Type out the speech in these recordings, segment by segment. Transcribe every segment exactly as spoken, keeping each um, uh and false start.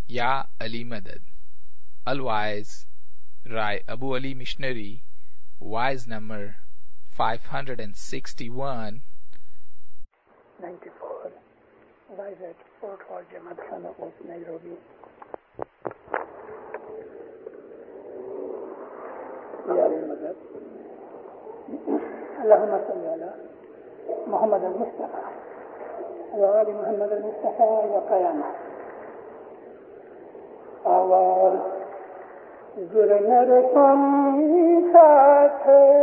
Ya Ali Madad. Al-Wise, Rai Abu Ali Missionary, Wise number five hundred sixty-one. ninety-four. Wise at Fort Hall Jamaat Khana of Nairobi. Ya Ali Madad. Allahumma salli ala Muhammad al-Mustafa wa ali Muhammad al-Mustafa wa qiyamah. Awal Gurnar Swami Saath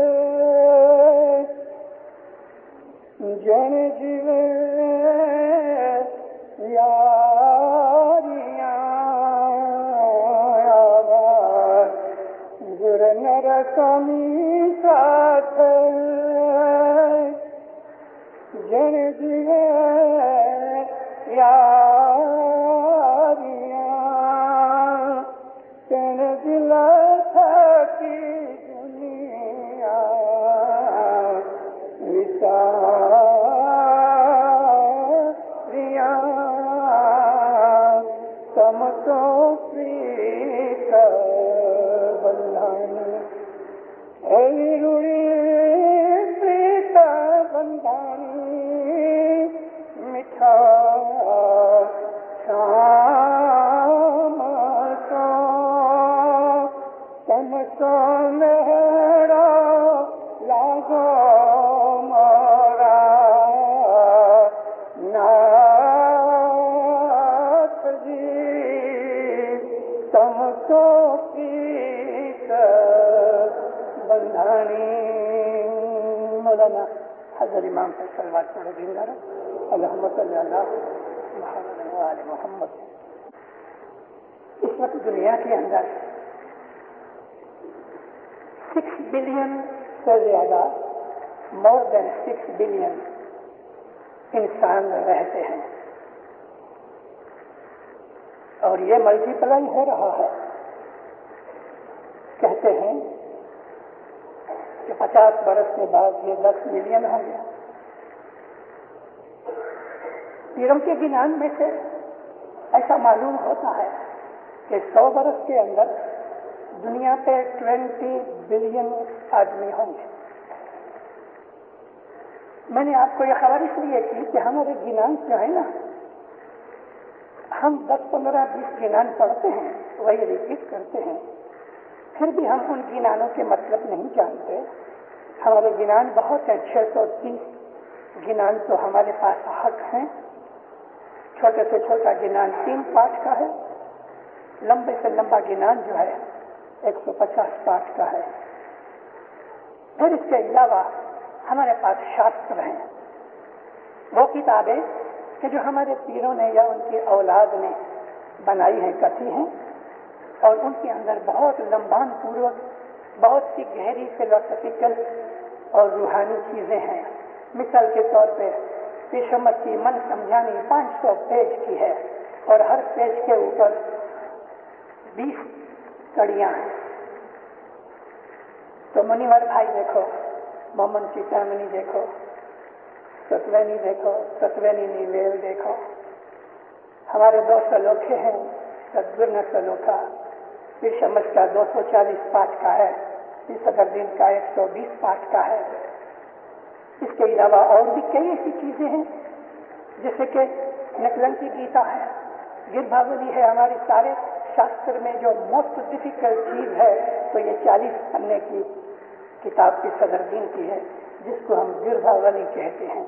Jan Jive Yaariyan Awal Gurnar Swami Saath Jan Jive Yaariyan امام پر صلوات پڑھو دیندار اللہم صلی اللہ محمد و آل محمد. اس وقت دنیا کے اندر سکس بلین سے زیادہ مور دین سکس بلین انسان رہتے ہیں اور یہ ملٹی پلائی ہو رہا ہے. کہتے ہیں کہ پچاس برس کے بعد یہ دس ملین ہو گیا. پیروں کے گنان میں سے ایسا معلوم ہوتا ہے کہ سو برس کے اندر دنیا پہ ٹوینٹی بلین آدمی ہوں گے. میں نے آپ کو یہ خبر اس لیے کی کہ ہمارے گنان جو ہے نا، ہم دس پندرہ بیس گنان پڑھتے ہیں، وہی ریپیٹ کرتے ہیں، پھر بھی ہم ان گنانوں کے مطلب نہیں جانتے. ہمارے گنان بہت ہیں، چھ سو تیس گنان تو ہمارے پاس حق ہیں. چھوٹے سے چھوٹا گنان تین پاٹ کا ہے، لمبے سے لمبا گنان جو ہے ایک سو پچاس پاٹ کا ہے. پھر اس کے علاوہ ہمارے پاس شاستر ہیں، وہ کتابیں کہ جو ہمارے پیروں نے یا ان کی اولاد نے بنائی ہیں، کثی ہیں، اور ان کے اندر بہت لمبان پوروک بہت سی گہری فلسفیکل اور روحانی چیزیں ہیں. مثال کے طور پہ پیشمت کی من سمجھانی پانچ سو پیج کی ہے اور ہر پیج کے اوپر بیس کڑیاں ہیں. تو منیور بھائی دیکھو، مومن چیتامنی دیکھو، ستوینی دیکھو، ستوینی نیویل دیکھو. ہمارے دو سلوکے ہیں، سدگرن سلوکا پیشمت کا دو سو چالیس پاٹ کا ہے، صدر دین کا ایک سو بیس پاٹ کا ہے. اس کے علاوہ اور بھی کئی ایسی چیزیں ہیں جیسے کہ نکلنتی گیتا ہے، گربھاولی ہے. ہمارے سارے شاستر میں جو موسٹ ڈیفیکلٹ چیز ہے تو یہ چالیس پنے کی کتاب کی صدر دین کی ہے، جس کو ہم گربھاولی کہتے ہیں.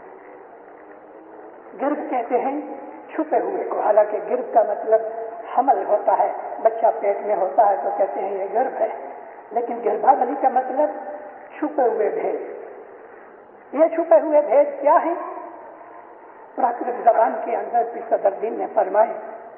گربھ کہتے ہیں چھپے ہوئے کو، حالانکہ گربھ کا مطلب حمل ہوتا ہے، بچہ پیٹ میں ہوتا ہے تو کہتے ہیں یہ گربھ ہے. لیکن گربھاولی کا مطلب چھپے ہوئے بھید. یہ چھپے ہوئے بھید کیا ہیں؟ پراکرت زبان کے اندر بھی صدر دین نے فرمائے.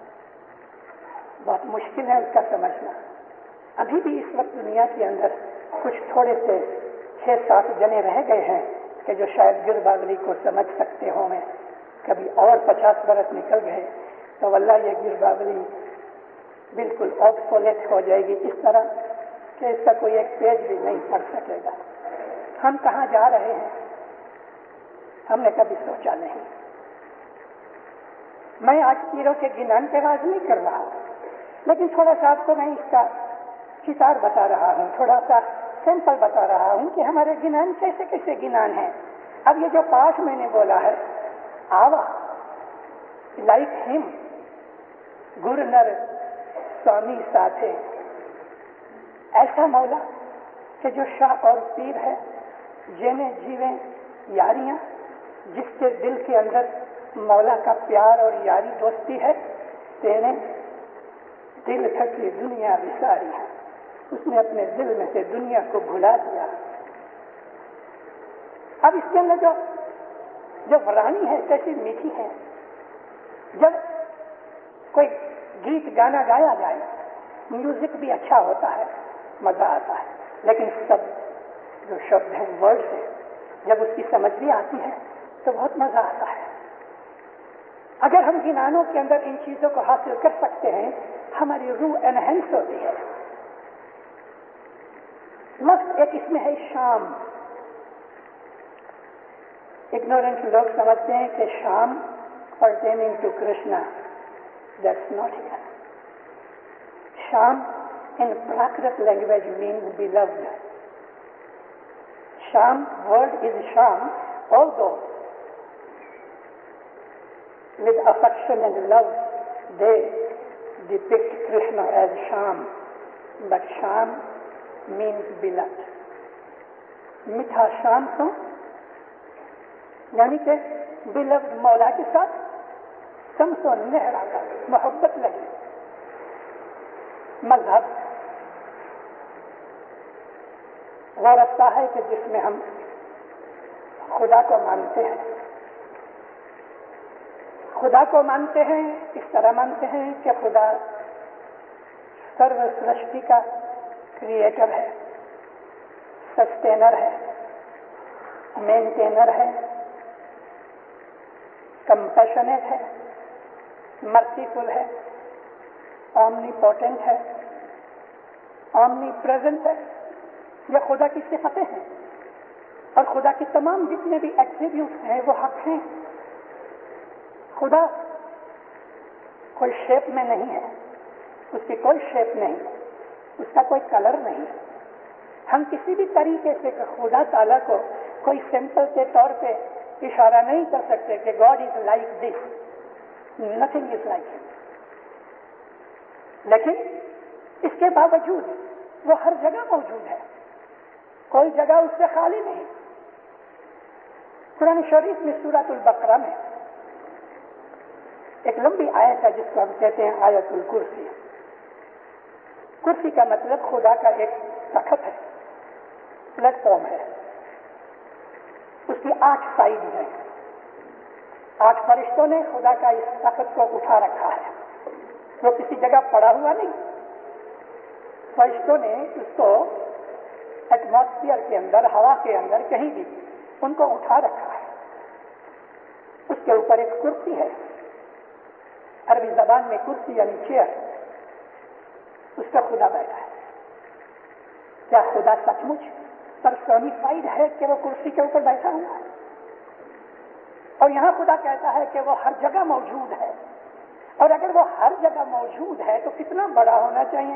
بہت مشکل ہے اس کا سمجھنا. ابھی بھی اس وقت دنیا کے اندر کچھ تھوڑے سے چھ سات جنے رہ گئے ہیں کہ جو شاید گربھاولی کو سمجھ سکتے ہوں. میں کبھی اور پچاس برس نکل گئے تو واللہ یہ گربھاولی بالکل آبسولیٹ ہو جائے گی، اس طرح کہ اس کا کوئی ایک پیج بھی نہیں پڑھ سکے گا. ہم کہاں جا رہے ہیں ہم نے کبھی سوچا نہیں. میں آج تیروں کے گنان پہ باز نہیں کر رہا، لیکن تھوڑا سا آپ کو میں اس کا چتار بتا رہا ہوں، تھوڑا سا سیمپل بتا رہا ہوں کہ ہمارے گنان کیسے کیسے گنان ہیں. اب یہ جو پاٹھ میں نے بولا ہے، آوا لائک ہم گر نر سوامی ساتھے، ایسا مولا کہ جو شاہ اور پیر ہے، جینے جیویں یاریاں، جس کے دل کے اندر مولا کا پیار اور یاری دوستی ہے، تینے دل تھکی دنیا بساری ہے. اس نے اپنے دل میں سے دنیا کو بھلا دیا. اب اس کے اندر جو جو ورانی ہے کیسی میٹھی ہے. جب کوئی گیت گانا گایا جائے، میوزک بھی اچھا ہوتا ہے، مزہ آتا ہے، لیکن سب جو شبد ہیں، ورڈ ہے، جب اس کی سمجھ بھی آتی ہے تو بہت مزہ آتا ہے. اگر ہم گنانوں کے اندر ان چیزوں کو حاصل کر سکتے ہیں، ہماری روح انہینس ہوتی ہے. لفظ ایک اس میں ہے شام. اگنورنٹ لوگ سمجھتے ہیں کہ شام pertaining to Krishna. That's not here. Sham in Prakrit language means beloved. Sham word is Sham, although with affection and love they depict Krishna as Sham, but Sham means beloved. میٹھا شام تو یعنی کہ beloved مولا کے ساتھ شمس و نہرا کا محبت لگی. مذہب وہ رستہ ہے کہ جس میں ہم خدا کو مانتے ہیں. خدا کو مانتے ہیں اس طرح مانتے ہیں کہ خدا سرو سرشٹی کا کریٹر ہے، سسٹینر ہے، مینٹینر ہے، کمپیشنیٹ ہے، مرسیفل ہے، اومنی پوٹنٹ ہے، اومنی پریزنٹ ہے. یہ خدا کی صفتیں ہیں اور خدا کی تمام جتنے بھی ایٹریبیوٹس ہیں وہ حق ہیں. خدا کوئی شیپ میں نہیں ہے، اس کی کوئی شیپ نہیں، اس کا کوئی کلر نہیں. ہم کسی بھی طریقے سے خدا تعالیٰ کو کوئی سمپل کے طور پہ اشارہ نہیں کر سکتے کہ God is like this, nothing is like ہم. لیکن اس کے باوجود وہ ہر جگہ موجود ہے، کوئی جگہ اس سے خالی نہیں. قرآن شریف میں سورۃ البقرہ میں ایک لمبی آیت ہے جس کو ہم کہتے ہیں آیت الکرسی. کرسی کا مطلب خدا کا ایک تخت ہے، پلیٹ فارم ہے. اس کی آٹھ سائڈ ہیں. آٹھ فرشتوں نے خدا کا اس تخت کو اٹھا رکھا ہے، وہ کسی جگہ پڑا ہوا نہیں. فرشتوں نے اس کو ایٹماسفیئر کے اندر، ہوا کے اندر، کہیں بھی ان کو اٹھا رکھا ہے. اس کے اوپر ایک کرسی ہے، عربی زبان میں کرسی یعنی چیئر، اس کا خدا بیٹھا ہے. کیا خدا سچ مچ پرسونیفائڈ ہے کہ وہ کرسی کے اوپر بیٹھا ہوا ہے؟ اور یہاں خدا کہتا ہے کہ وہ ہر جگہ موجود ہے. اور اگر وہ ہر جگہ موجود ہے تو کتنا بڑا ہونا چاہیے.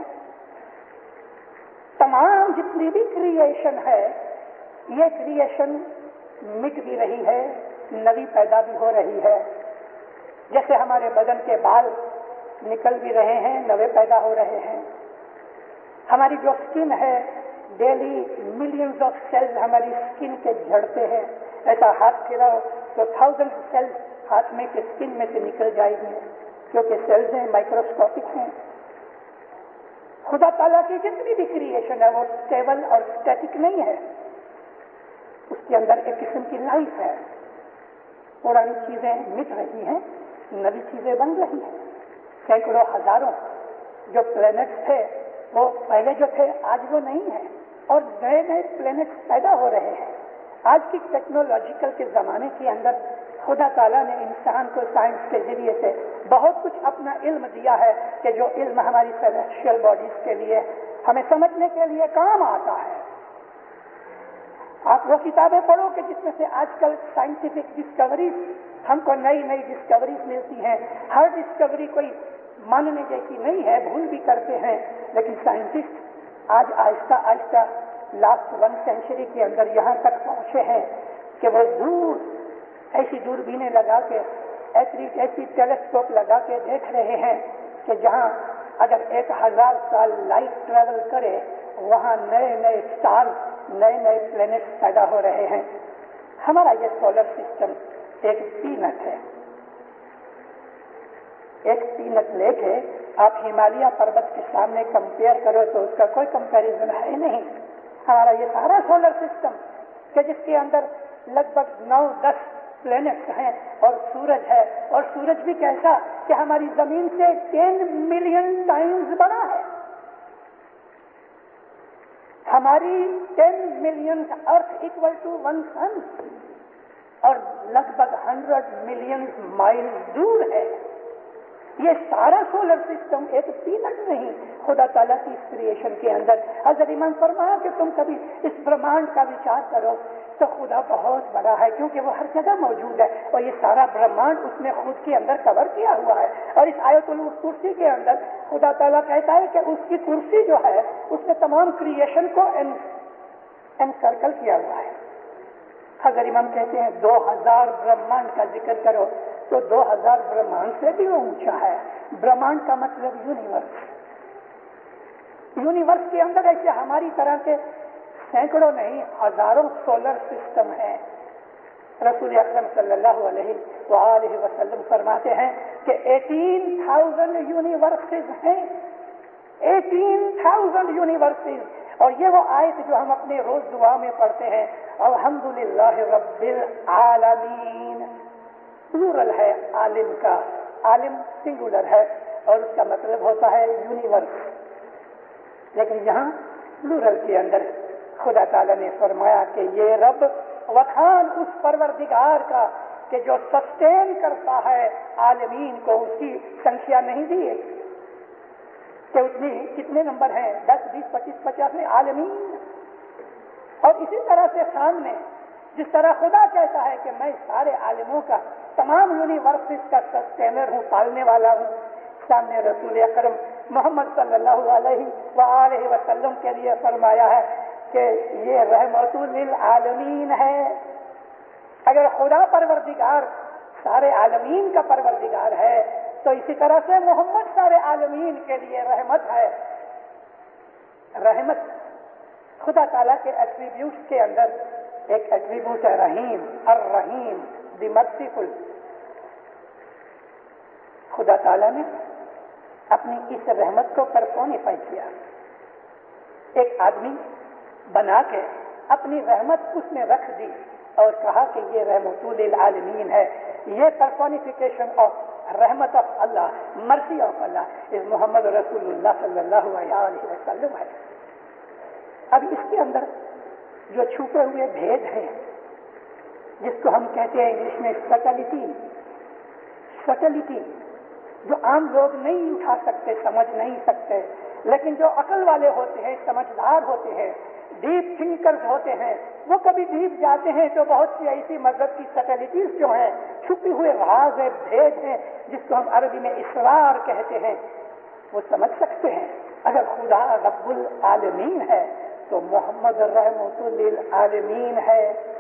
تمام جتنی بھی کریشن ہے، یہ کریشن مٹ بھی رہی ہے، نئی پیدا بھی ہو رہی ہے. جیسے ہمارے بدن کے بال نکل بھی رہے ہیں، نئے پیدا ہو رہے ہیں. ہماری جو اسکن ہے، ڈیلی ملینز آف سیلز ہماری اسکن کے جھڑتے ہیں. ایسا ہاتھ پھیراؤ تو تھاؤزینڈ سیلز ہاتھ میں کے اسکن میں سے نکل جائے گی، کیونکہ سیلز ہیں، مائکروسکوپک ہیں. خدا تعالیٰ کی جتنی بھی کریشن ہے وہ اسٹیبل اور اسٹیٹک نہیں ہے. اس کے اندر ایک قسم کی لائف ہے. پرانی چیزیں مٹ رہی ہیں، نئی چیزیں بن رہی ہیں. سینکڑوں ہزاروں جو پلینٹس تھے وہ پہلے جو تھے آج وہ نہیں ہیں، اور نئے نئے پلینٹس پیدا ہو رہے ہیں. آج کی ٹیکنالوجیکل کے زمانے کے اندر خدا تعالیٰ نے انسان کو سائنس کے ذریعے سے بہت کچھ اپنا علم دیا ہے کہ جو علم ہماری سیلیسٹیل باڈیز کے لیے ہمیں سمجھنے کے لیے کام آتا ہے. आप वो किताबें पढ़ो कि जिसमें से आजकल साइंटिफिक डिस्कवरीज, हमको नई नई डिस्कवरीज मिलती हैं। हर डिस्कवरी कोई मानने जैसी नहीं है, भूल भी करते हैं, लेकिन साइंटिस्ट आज Aahista Aahista last one century के अंदर यहाँ तक पहुंचे हैं कि वो दूर ऐसी दूरबीनें लगा के, ऐसी ऐसी टेलीस्कोप लगा के देख रहे हैं कि जहाँ अगर एक हजार साल लाइट ट्रेवल करे, वहाँ नए नए स्टार, नए नए प्लेनेट पैदा हो रहे हैं। हमारा ये सोलर सिस्टम एक पीनट है। एक पीनट लेके आप हिमालय पर्वत के सामने कंपेयर करो तो उसका कोई कंपैरिजन है नहीं। हमारा ये सारा सोलर सिस्टम कि जिसके अंदर लगभग नौ दस प्लेनेट्स हैं और सूरज है, और सूरज भी कैसा कि हमारी जमीन से टेन मिलियन टाइम्स बड़ा है। हमारी ten million earth equal to one sun, और लगभग हंड्रेड मिलियन माइल दूर है। ये सारा सोलर सिस्टम एक पीनट नहीं, खुदा ताला की इस क्रिएशन के अंदर। हज़रत इमाम फरमाया कि तुम कभी इस ब्रह्मांड का विचार करो तो खुदा बहुत बड़ा है, क्योंकि वो हर जगह मौजूद है, और ये सारा ब्रह्मांड उसने खुद के अंदर कवर किया हुआ है। और इस आयतुल कुर्सी के अंदर खुदा ताला कहता है कि उसकी कुर्सी जो है उसने तमाम क्रिएशन को एनसर्कल किया हुआ है। हज़रत इमाम कहते हैं दो हजार ब्रह्मांड का जिक्र करो तो दो हजार ब्रह्मांड से भी वो ऊंचा है। ब्रह्मांड का मतलब यूनिवर्स। यूनिवर्स के अंदर ऐसे हमारी तरह के सैकड़ों नहीं हजारों सोलर सिस्टम है। रसूल अकरम सल्लल्लाहु अलैहि वसल्लम फरमाते हैं कि अठारह हज़ार यूनिवर्सेस हैं, अठारह हज़ार यूनिवर्सेस। और ये वो आयत जो हम अपने रोज दुआ में पढ़ते हैं, अल्हम्दुलिल्लाह रब्बिल आलमीन। प्लूरल है आलिम का, आलिम सिंगुलर है और उसका मतलब होता है यूनिवर्स। लेकिन यहाँ प्लूरल के अंदर खुदा ताला ने फरमाया कि ये रब वखान उस परवरदिगार का कि जो सस्टेन करता है आलमीन को। उसकी संख्या नहीं दी है कि उसमें कितने नंबर हैं, दस बीस पच्चीस पचास में आलमीन। और इसी तरह से सामने जिस तरह खुदा कहता है कि मैं सारे आलिमों का, तमाम यूनिवर्सिस का सस्टेनर हूँ, पालने वाला हूँ, सामने रसूल अकरम मोहम्मद सल्लल्लाहु अलैहि वसल्लम के लिए फरमाया है कि ये रहमतुल लिल आलमीन है। अगर खुदा परवरदिगार सारे आलमीन का परवरदिगार है तो इसी तरह से मोहम्मद सारे आलमीन के लिए रहमत है। रहमत खुदा ताला के एट्रीब्यूट्स के अंदर एक एट्रीब्यूट है रहीम, अर रहीम, द मर्सीफुल। खुदा ताला ने अपनी इस रहमत को परसोनिफाई किया। एक आदमी बना के अपनी रहमत उसने रख दी और कहा कि ये रहमतुल लिल आलमीन है। ये परसोनिफिकेशन ऑफ रहमत of Allah, mercy of Allah इस मोहम्मद रसूलुल्लाह सल्लल्लाहु अलैहि वसल्लम है। अब इसके अंदर जो छुपे हुए भेद हैं, जिसको हम कहते हैं इंग्लिश में सटलिटी, सटलिटी जो आम लोग नहीं उठा सकते, समझ नहीं सकते, लेकिन जो अकल वाले होते हैं, समझदार होते हैं, डीप थिंकर्स होते हैं, वो कभी डीप जाते हैं तो बहुत सी ऐसी मजहब की सटलिटीज जो हैं, छुपी हुए राज है, भेद हैं, जिसको हम अरबी में इसरार कहते हैं, वो समझ सकते हैं। अगर खुदा रब्बुल आलमीन है तो मोहम्मद रहमतुल लिल आलमीन है,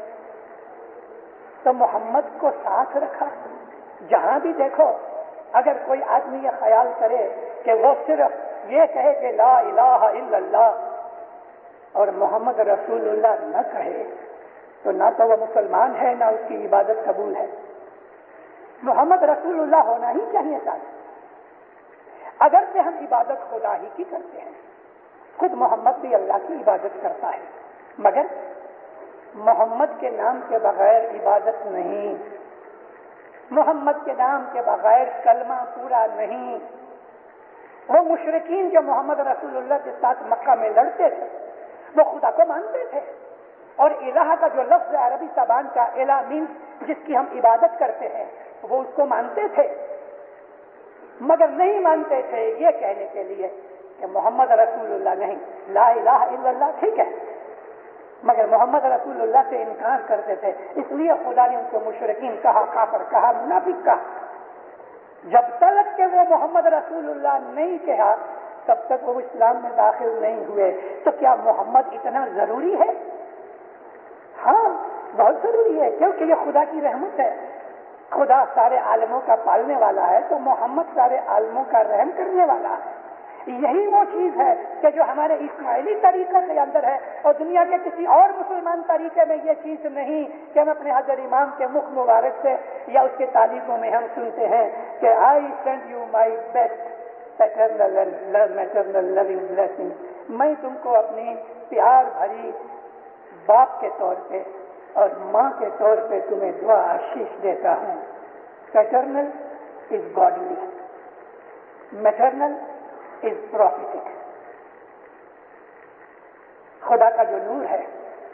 तो मोहम्मद को साथ रखा। जहां भी देखो, अगर कोई आदमी ये ख्याल करे कि वो सिर्फ ये कहे कि ला इलाहा इल्लल्लाह और मोहम्मद रसूलुल्लाह न कहे, तो ना तो वो मुसलमान है, ना उसकी इबादत कबूल है। मोहम्मद रसूलुल्लाह होना ही चाहिए साथ। अगर से हम इबादत खुदा ही की करते हैं, खुद मोहम्मद भी अल्लाह की इबादत करता है, मगर मोहम्मद के नाम के बगैर इबादत नहीं, मोहम्मद के नाम के बगैर कलमा पूरा नहीं। वो मुशरिकीन जो मोहम्मद रसूलुल्लाह के साथ मक्का में लड़ते थे, वो खुदा को मानते थे, और इलाह का जो लफ्ज अरबी ज़बान का इलाह मीन्स जिसकी हम इबादत करते हैं, वो उसको मानते थे, मगर नहीं मानते थे ये कहने के लिए कि मोहम्मद रसूलुल्लाह नहीं, ला इलाहा इल्लल्लाह ठीक है, مگر محمد رسول اللہ سے انکار کرتے تھے، اس لیے خدا نے ان کو مشرکین کہا، کافر کہا، منافق کہا۔ جب تک کہ وہ محمد رسول اللہ نہیں کہا تب تک وہ اسلام میں داخل نہیں ہوئے۔ تو کیا محمد اتنا ضروری ہے؟ ہاں بہت ضروری ہے، کیونکہ یہ خدا کی رحمت ہے۔ خدا سارے عالموں کا پالنے والا ہے تو محمد سارے عالموں کا رحم کرنے والا ہے۔ یہی وہ چیز ہے کہ جو ہمارے اسماعیلی طریقے کے اندر ہے، اور دنیا کے کسی اور مسلمان طریقے میں یہ چیز نہیں کہ ہم اپنے حضرت امام کے مخ مبارک سے یا اس کے تعلیموں میں ہم سنتے ہیں کہ I send you my best maternal loving blessing, میں تم کو اپنی پیار بھری باپ کے طور پہ اور ماں کے طور پہ تمہیں دعا آشیش دیتا ہوں۔ Paternal is godly, maternal is prophetic. خدا کا جو نور ہے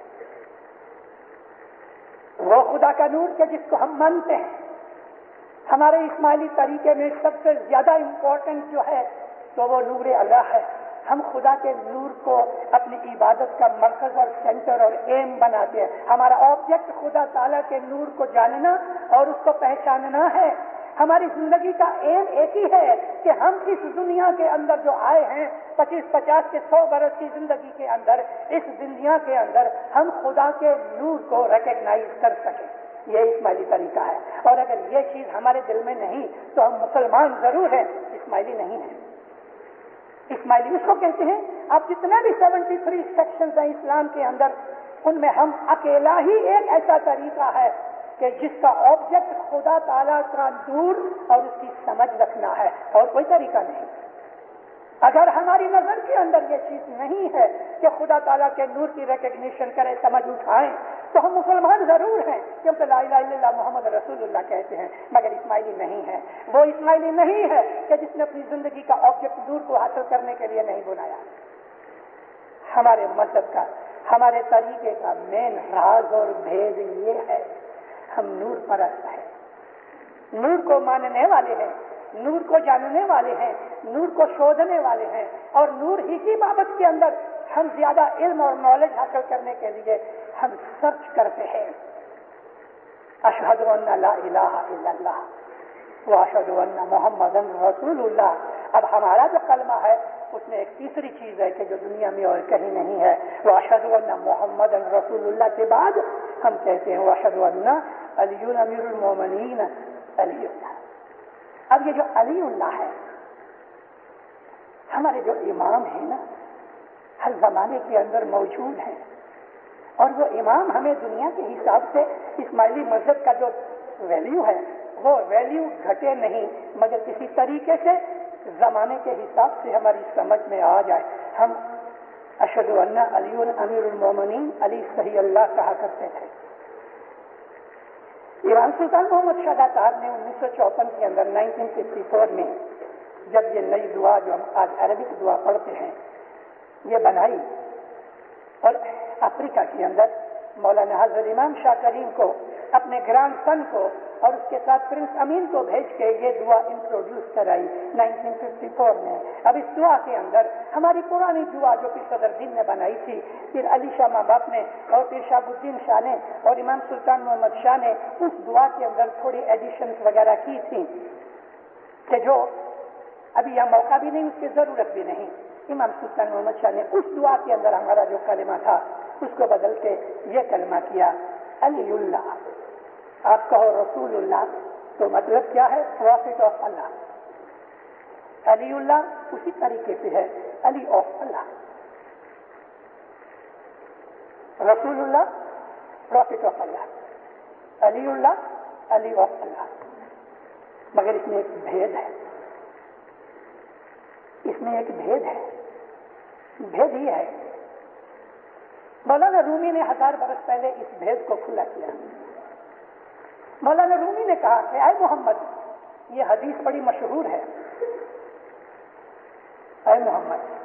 وہ خدا کا نور کہ جس کو ہم مانتے ہیں، ہمارے اسماعیلی طریقے میں سب سے زیادہ امپورٹنٹ جو ہے تو وہ نور اللہ ہے۔ ہم خدا کے نور کو اپنی عبادت کا مرکز اور سینٹر اور ایم بناتے ہیں۔ ہمارا آبجیکٹ خدا تعالیٰ کے نور کو جاننا اور اس کو پہچاننا ہے۔ ہماری زندگی کا ایم ایک ہی ہے کہ ہم اس دنیا کے اندر جو آئے ہیں پچیس پچاس کے سو برس کی زندگی کے اندر، اس دنیا کے اندر ہم خدا کے نور کو ریکگنائز کر سکیں۔ یہ اسماعیلی طریقہ ہے، اور اگر یہ چیز ہمارے دل میں نہیں تو ہم مسلمان ضرور ہیں، اسماعیلی نہیں ہیں۔ اسماعیلی اس کو کہتے ہیں، آپ جتنے بھی سیونٹی تھری سیکشنز ہیں اسلام کے اندر، ان میں ہم اکیلا ہی ایک ایسا طریقہ ہے کہ جس کا آبجیکٹ خدا تعالیٰ کا نور اور اس کی سمجھ رکھنا ہے، اور کوئی طریقہ نہیں۔ اگر ہماری نظر کے اندر یہ چیز نہیں ہے کہ خدا تعالیٰ کے نور کی ریکگنیشن کرے، سمجھ اٹھائیں، تو ہم مسلمان ضرور ہیں، کیونکہ لا الہ الا اللہ محمد رسول اللہ کہتے ہیں، مگر اسماعیلی نہیں ہے۔ وہ اسماعیلی نہیں ہے کہ جس نے اپنی زندگی کا آبجیکٹ نور کو حاصل کرنے کے لیے نہیں بنایا۔ ہمارے مذہب کا، ہمارے طریقے کا مین راز اور بھید یہ ہے، ہم نور پرست ہیں، نور کو ماننے والے ہیں، نور کو جاننے والے ہیں، نور کو شوجنے والے ہیں، اور نور ہی کی بابت کے اندر ہم زیادہ علم اور نالج حاصل کرنے کے لیے ہم سرچ کرتے ہیں۔ اشہد ان لا الہ الا اللہ واشہد ان محمد رسول اللہ۔ اب ہمارا جو کلمہ ہے اس میں ایک تیسری چیز ہے کہ جو دنیا میں اور کہیں نہیں ہے، واشہد ان محمد رسول اللہ کے بعد ہم کہتے ہیں واشہد ان علی امیر المومنین علی اللہ۔ اب یہ جو علی اللہ ہے، ہمارے جو امام ہیں نا، ہر زمانے کے اندر موجود ہیں، اور وہ امام ہمیں دنیا کے حساب سے اسماعیلی مذہب کا جو ویلیو ہے وہ ویلیو گھٹے نہیں، مگر کسی طریقے سے زمانے کے حساب سے ہماری سمجھ میں آ جائے۔ ہم اشہد ان علی امیر المومنین علی صحیح اللہ کہا کرتے تھے۔ ایران سلطان محمد شاہ تار نے انیس سو چوپن کے اندر نائنٹین ففٹی فور میں جب یہ نئی دعا جو ہم آج عربک دعا پڑھتے ہیں یہ بنائی، اور افریقہ کے اندر مولانا حضرت امام شاہ کریم کو، اپنے گرانڈ سن کو اور اس کے ساتھ پرنس امین کو بھیج کے یہ دعا انٹروڈیوس کرائی نائنٹین ففٹی فور میں۔ اب اس دعا کے اندر ہماری پرانی دعا جو پھر صدر دین نے بنائی تھی، پھر علی شاہ ماں باپ نے اور پھر شہاب الدین شاہ نے اور امام سلطان محمد شاہ نے اس دعا کے اندر تھوڑی ایڈیشنز وغیرہ کی تھی کہ جو ابھی یہاں موقع بھی نہیں، اس کی ضرورت بھی نہیں۔ امام سلطان محمد شاہ نے اس دعا کے اندر ہمارا جو کلمہ تھا اس کو بدل کے یہ کلمہ کیا، علی اللہ۔ آپ کہو رسول اللہ تو مطلب کیا ہے؟ Profit of Allah. علی اللہ اسی طریقے سے ہے، علی آف اللہ۔ رسول Allah prophet of Allah, Ali Allah Ali of Allah. مگر اس میں ایک بھید ہے، اس میں ایک بھید ہے۔ بھید یہ ہے، مولانا رومی نے ہزار برس پہلے اس بھید کو کھلا کیا۔ مولانا رومی نے کہا کہ اے محمد، یہ حدیث بڑی مشہور ہے، اے محمد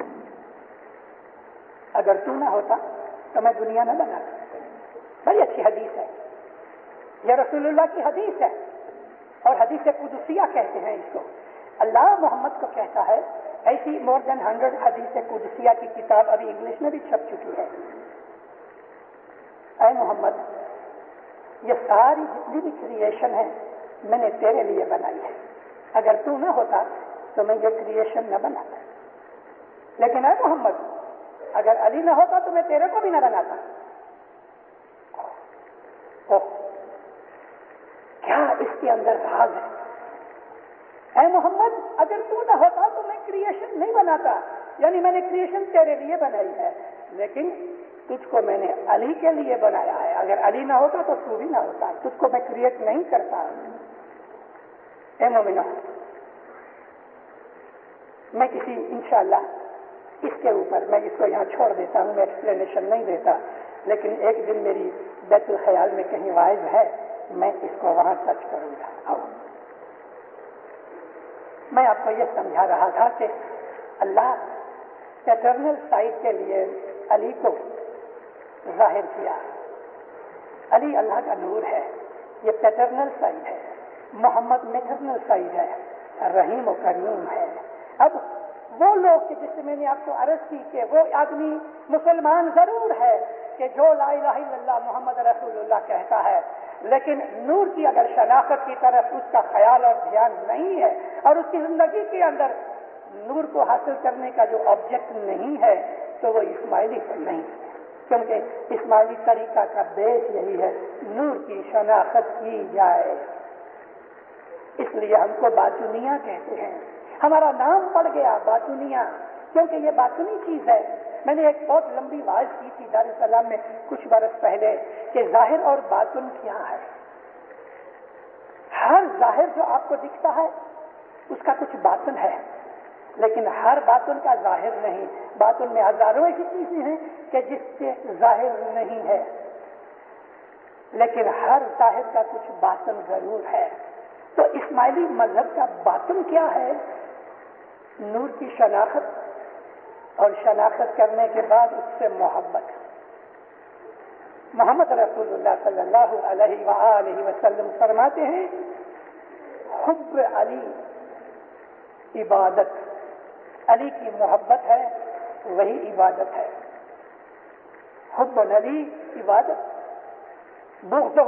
اگر تو نہ ہوتا تو میں دنیا نہ بناتا۔ بڑی اچھی حدیث ہے، یہ رسول اللہ کی حدیث ہے، اور حدیث قدسیہ کہتے ہیں اس کو۔ اللہ محمد کو کہتا ہے، ایسی مور دین ہنڈریڈ حدیث قدسیہ کی کتاب ابھی انگلش میں بھی چھپ چکی ہے۔ اے محمد یہ ساری جتنی بھی کریشن ہے میں نے تیرے لیے بنائی ہے، اگر تو نہ ہوتا تو میں یہ کریشن نہ بناتا، لیکن اے محمد اگر علی نہ ہوتا تو میں تیرے کو بھی نہ بناتا۔ اوہ کیا اس کے اندر راز ہے؟ اے محمد اگر تو نہ ہوتا تو میں کریشن نہیں بناتا، یعنی میں نے کریشن تیرے لیے بنائی ہے، لیکن تجھ کو میں نے علی کے لیے بنایا ہے، اگر علی نہ ہوتا تو تو بھی نہ ہوتا، تجھ کو میں کریٹ نہیں کرتا۔ اے مومنو، میں کسی انشاءاللہ اس کے اوپر میں اس کو یہاں چھوڑ دیتا ہوں، میں ایکسپلینیشن نہیں دیتا، لیکن ایک دن میری بیت الخیال میں کہیں وائز ہے، میں اس کو وہاں ٹچ کروں گا۔ آؤ میں آپ کو یہ سمجھا رہا تھا کہ اللہ پیٹرنل سائڈ کے لیے علی کو ظاہر کیا، علی اللہ کا نور ہے، یہ پیٹرنل سائڈ ہے، محمد میٹرنل سائڈ ہے، رحیم و کریم ہے۔ اب وہ لوگ کہ جس سے میں نے آپ کو عرض کی کہ وہ آدمی مسلمان ضرور ہے کہ جو لا الہ الا اللہ محمد رسول اللہ کہتا ہے، لیکن نور کی اگر شناخت کی طرف اس کا خیال اور دھیان نہیں ہے اور اس کی زندگی کے اندر نور کو حاصل کرنے کا جو آبجیکٹ نہیں ہے تو وہ اسماعیلی نہیں ہے، کیونکہ اسماعیلی طریقہ کا بیس یہی ہے نور کی شناخت کی جائے۔ اس لیے ہم کو باطنیہ کہتے ہیں، ہمارا نام پڑ گیا باطنیہ، کیونکہ یہ باطنی چیز ہے۔ میں نے ایک بہت لمبی واعظ کی تھی دار السلام میں کچھ برس پہلے کہ ظاہر اور باطن کیا ہے۔ ہر ظاہر جو آپ کو دکھتا ہے اس کا کچھ باطن ہے، لیکن ہر باطن کا ظاہر نہیں۔ باطن میں ہزاروں ایسی چیزیں ہیں کہ جس سے ظاہر نہیں ہے، لیکن ہر ظاہر کا کچھ باطن ضرور ہے۔ تو اسماعیلی مذہب کا باطن کیا ہے؟ نور کی شناخت، اور شناخت کرنے کے بعد اس سے محبت۔ محمد رسول اللہ صلی اللہ علیہ وآلہ وسلم فرماتے ہیں حب علی عبادت، علی کی محبت ہے وہی عبادت ہے۔ حب علی عبادت، بغضہ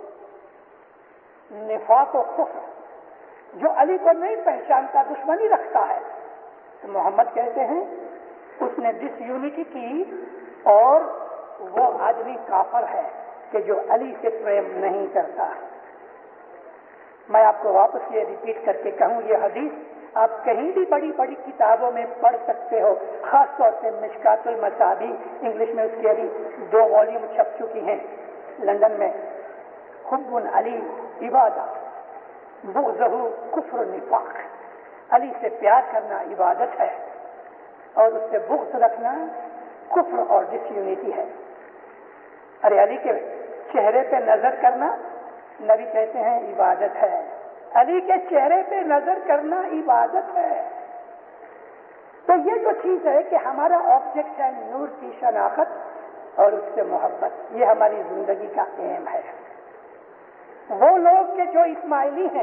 نفاق و کفر، جو علی کو نہیں پہچانتا دشمنی رکھتا ہے، تو محمد کہتے ہیں اس نے ڈس یونٹی کی اور وہ آدمی کافر ہے کہ جو علی سے پریم نہیں کرتا۔ میں آپ کو واپس یہ ریپیٹ کر کے کہوں، یہ حدیث آپ کہیں بھی بڑی بڑی کتابوں میں پڑھ سکتے ہو، خاص طور سے مشکات المصابیح، انگلش میں اس کی ابھی دو والیوم چھپ چکی ہیں لندن میں۔ حب علی عبادت، بغضہ کفر نفاق، علی سے پیار کرنا عبادت ہے اور اس سے بغض رکھنا کفر اور ڈس یونٹی ہے۔ ارے علی کے چہرے پہ نظر کرنا نبی کہتے ہیں عبادت ہے، علی کے چہرے پہ نظر کرنا عبادت ہے۔ تو یہ جو چیز ہے کہ ہمارا آبجیکٹ ہے نور کی شناخت اور اس سے محبت، یہ ہماری زندگی کا ایم ہے۔ وہ لوگ کہ جو اسماعیلی ہیں،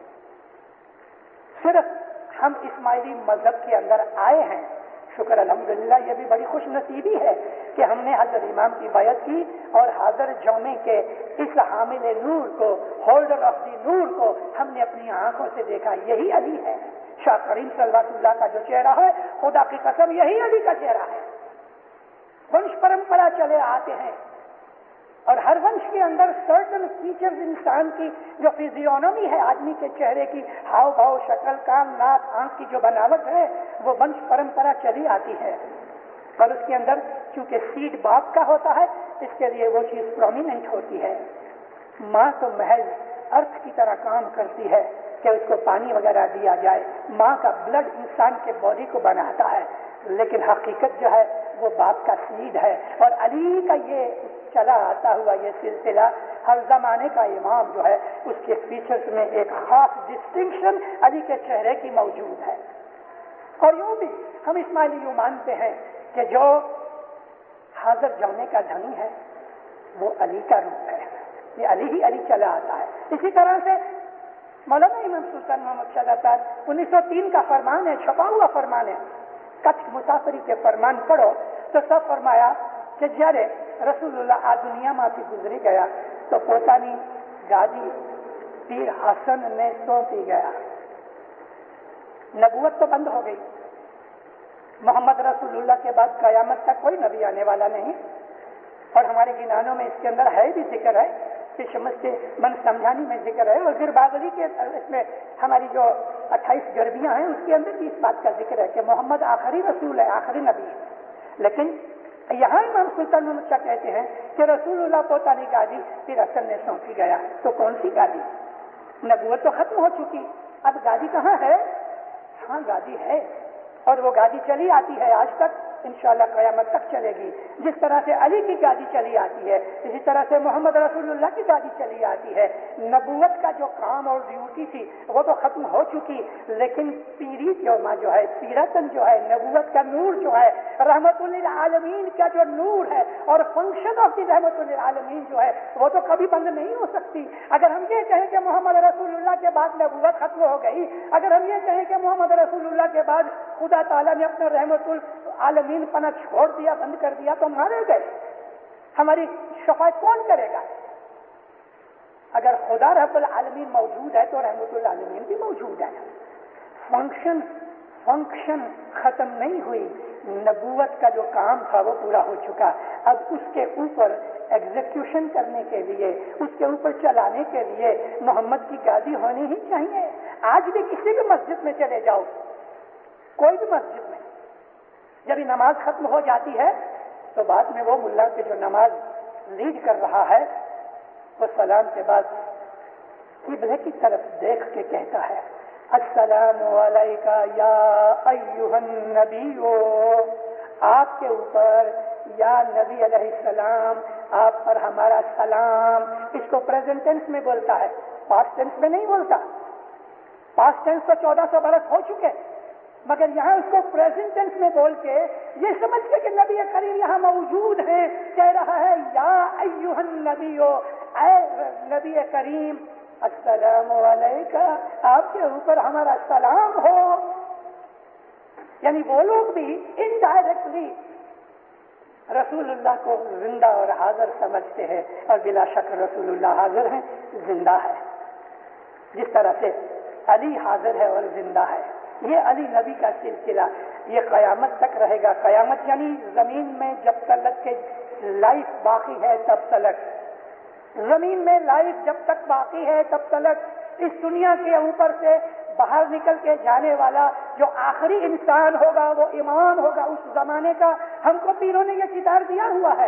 صرف ہم اسماعیلی مذہب کے اندر آئے ہیں، شکر الحمدللہ، یہ بھی بڑی خوش نصیبی ہے کہ ہم نے حضرت امام کی بیعت کی اور حاضر جومے کے اس حامل نور کو، ہولڈر آف دی نور کو ہم نے اپنی آنکھوں سے دیکھا، یہی علی ہے۔ شاہ کریم صلی اللہ کا جو چہرہ ہے، خدا کی قسم یہی علی کا چہرہ ہے۔ ونش پرمپرا چلے آتے ہیں اور ہر ونش کے اندر سرٹن فیچرز انسان کی جو فیزیونومی ہے، آدمی کے چہرے کی ہاؤ بھاؤ، شکل، کان، ناک، آنکھ کی جو بناوٹ ہے، وہ ونش پرمپرا چلی آتی ہے، اور اس کے اندر چونکہ سیڈ باپ کا ہوتا ہے اس کے لیے وہ چیز پرومیننٹ ہوتی ہے۔ ماں تو محض ارتھ کی طرح کام کرتی ہے کہ اس کو پانی وغیرہ دیا جائے، ماں کا بلڈ انسان کے باڈی کو بناتا ہے، لیکن حقیقت جو ہے وہ باپ کا سیڈ ہے۔ اور علی کا یہ چلا آتا ہوا یہ سلسلہ، ہر زمانے کا امام جو ہے اس کے فیچرز میں ایک خاص ڈسٹنکشن علی کے چہرے کی موجود ہے۔ اور یوں بھی ہم اسماعیلی یوں مانتے ہیں کہ جو حاضر جونے کا دھنی ہے وہ علی کا روپ ہے، یہ علی ہی علی چلا آتا ہے۔ اسی طرح سے مولانا امام سلطان محمد شاہ صاحب انیس سو تین کا فرمان ہے، چھپا ہوا فرمان ہے، کچھ مسافری کے فرمان پڑھو تو سب فرمایا کہ جارے रसूल आ दुनिया में गुजरी गया तो पोतानी गादी पीर हसन ने सौंपी गया। नबूवत तो बंद हो गई। मोहम्मद रसूलुल्लाह के बाद कयामत तक कोई नबी आने वाला नहीं। और हमारे गिनानों में इसके अंदर है भी जिक्र है कि शमस के मन समझानी में जिक्र है, और गिरबावली के इसमें हमारी जो अट्ठाईस गर्बियां हैं उसके अंदर भी इस बात का जिक्र है कि मोहम्मद आखिरी रसूल है, आखिरी नबी है। लेकिन यहाँ इमाम सुल्तान मोहम्मद शाह कहते हैं कि रसूलुल्लाह पोतानी गादी फिर हसन ने सौंपी गया। तो कौन सी गादी? नबूवत तो खत्म हो चुकी, अब गादी कहाँ है? हाँ गादी है, और वो गादी चली आती है आज तक, इंशाअल्लाह क़यामत तक चलेगी। जिस तरह से अली की गादी चली आती है, इसी तरह से मोहम्मद रसूलुल्लाह की गादी चली आती है। नबूवत का जो काम और ड्यूटी थी वो तो खत्म हो चुकी, लेकिन पीरी जो माँ जो है, पीरतन जो है, नबूवत का नूर जो है, रहमतुल आलमीन का जो नूर है और फंक्शन ऑफ द रहमतुल आलमीन जो है, वो तो कभी बंद नहीं हो सकती। अगर हम ये कहें कि मोहम्मद रसूलुल्लाह के बाद नबूवत खत्म हो गई, अगर हम ये कहें कि मोहम्मद रसूलुल्लाह के बाद खुदा ताला ने अपना रहमतुल आलमीन पना छोड़ दिया, बंद कर दिया, तो मारे गए। हमारी शफाअत कौन करेगा? अगर खुदा रब्बुल आलमीन मौजूद है तो रहमतुल आलमीन भी मौजूद है। फंक्शन फंक्शन खत्म नहीं हुई, नबूवत का जो काम था वो पूरा हो चुका। अब उसके ऊपर एग्जीक्यूशन करने के लिए, उसके ऊपर चलाने के लिए मोहम्मद की गादी होनी ही चाहिए। आज भी किसी भी मस्जिद में चले जाओ, कोई भी मस्जिद में जब नमाज खत्म हो जाती है तो बाद में वो मुल्ला के जो नमाज लीड कर रहा है वो सलाम के बाद किबले की तरफ देख के कहता है, अस्सलामु अलैका या अय्युहन नबीयो, आपके ऊपर या नबी अलैहिस्सलाम, आप पर हमारा सलाम। इसको प्रेजेंट टेंस में बोलता है, पास्ट टेंस में नहीं बोलता। पास्ट टेंस तो चौदह सौ बरस हो चुके, मगर यहाँ उसको प्रेजेंट टेंस में बोल के ये समझ के कि नबी करीम यहाँ मौजूद है, कह रहा है या अय्युहन नबीयो, ऐ नबी करीम, अस्सलामु अलैका, आपके ऊपर हमारा सलाम हो। यानी वो लोग भी इनडायरेक्टली रसूलुल्लाह को जिंदा और हाजिर समझते हैं, और बिला शक रसूलुल्लाह हाजिर हैं, जिंदा है। जिस तरह से अली हाजिर है और जिंदा है, ये अली नबी का सिलसिला ये कयामत तक रहेगा। कयामत यानी जमीन में जब तक के लाइफ बाकी है तब तक, जमीन में लाइफ जब तक बाकी है तब तक इस दुनिया के ऊपर से बाहर निकल के जाने वाला जो आखिरी इंसान होगा वो ईमान होगा उस जमाने का। हमको पीरों ने ये किताब दिया हुआ है।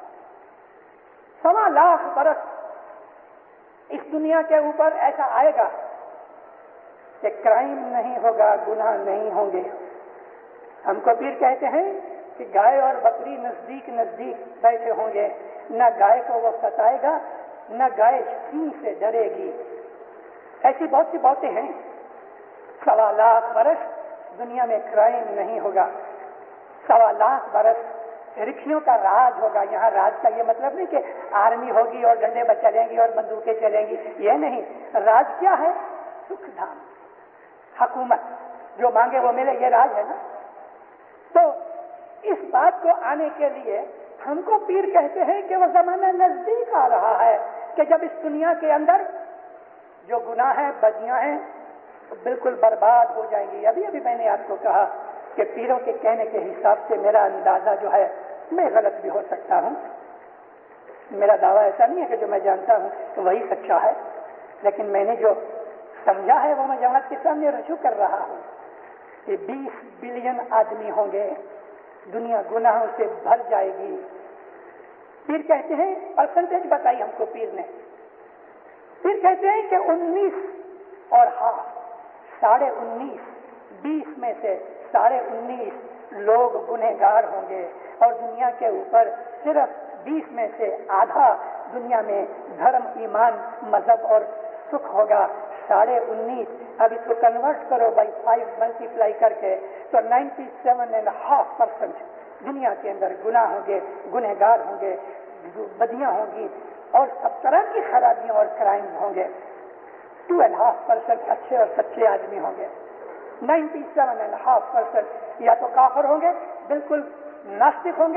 सवा लाख बरस इस दुनिया के ऊपर ऐसा आएगा कि क्राइम नहीं होगा, गुनाह नहीं होंगे। हमको पीर कहते हैं कि गाय और बकरी नजदीक नजदीक बैठे होंगे, न गाय को वो सताएगा न गाय सिंह से डरेगी। ऐसी बहुत सी बातें हैं। सवा लाख बरस दुनिया में क्राइम नहीं होगा, सवा लाख बरस रिक्शों का राज होगा। यहाँ राज का ये मतलब नहीं कि आर्मी होगी और डंडे पर चलेंगी और बंदूकें चलेंगी, ये नहीं। राज क्या है? सुख धाम, हुकूमत, जो मांगे वो मिले, ये राज है ना। तो इस बात को आने के लिए हमको पीर कहते हैं कि वह जमाना नजदीक आ रहा है कि जब इस दुनिया के अंदर जो गुनाह है, बदियां हैं, बिल्कुल बर्बाद हो जाएंगी। अभी अभी मैंने आपको कहा कि पीरों के कहने के हिसाब से मेरा अंदाजा जो है, मैं गलत भी हो सकता हूँ, मेरा दावा ऐसा नहीं है कि जो मैं जानता हूँ तो वही सच्चा है, लेकिन मैंने जो समझा है वो मैं जमात के सामने रजू कर रहा हूँ कि बीस बिलियन आदमी होंगे, दुनिया गुनाहों से भर जाएगी। पीर कहते हैं, परसेंटेज बताई हमको पीर ने, पीर कहते हैं कि उन्नीस और हाफ, साढ़े उन्नीस, बीस में से साढ़े उन्नीस लोग गुनहगार होंगे, और दुनिया के ऊपर सिर्फ बीस में से आधा दुनिया में धर्म, ईमान, मजहब और सुख होगा। साढ़े उन्नीस, अब इसको कन्वर्ट करो बाई फाइव मल्टीप्लाई करके, तो ninety seven and half percent दुनिया के अंदर गुनाह होंगे, गुनहगार होंगे, बदियां होंगी और सब तरह की खराबियां और क्राइम होंगे। टू एंड हाफ परसेंट अच्छे और सच्चे आदमी होंगे। Ninety seven and half percent या तो काफिर होंगे, बिल्कुल नास्तिक होंगे,